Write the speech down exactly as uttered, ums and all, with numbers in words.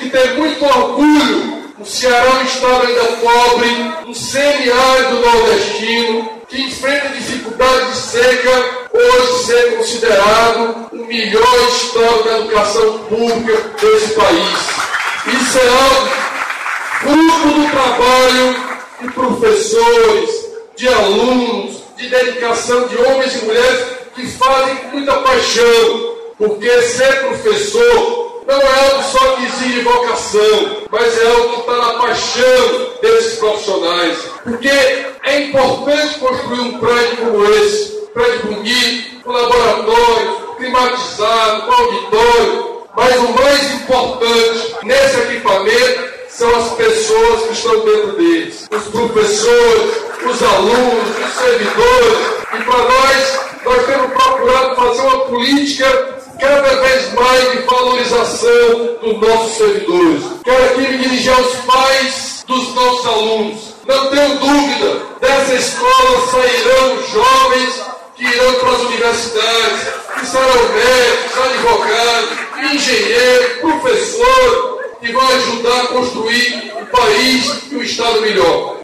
que tem muito orgulho. O Ceará é um estado ainda pobre, um semiárido nordestino, que enfrenta dificuldade de seca, hoje ser considerado o melhor estado da educação pública desse país. Isso é algo fruto do trabalho de professores, de alunos, de dedicação de homens e mulheres que fazem com muita paixão, porque ser professor não é algo só que exige vocação, mas é algo que está na paixão desses profissionais. Porque é importante construir um prédio como esse, um prédio bonito, com laboratório, climatizado, com auditório, mas o mais importante nesse equipamento são as pessoas que estão dentro deles, os professores, os alunos, os servidores. E para nós, nós temos procurado fazer uma política cada vez mais de valorização dos nossos servidores. Quero aqui me dirigir aos pais dos nossos alunos. Não tenho dúvida, dessa escola sairão jovens que irão para as universidades, que serão médicos, advogados, engenheiros, professores, que vão ajudar a construir um país e um estado melhor.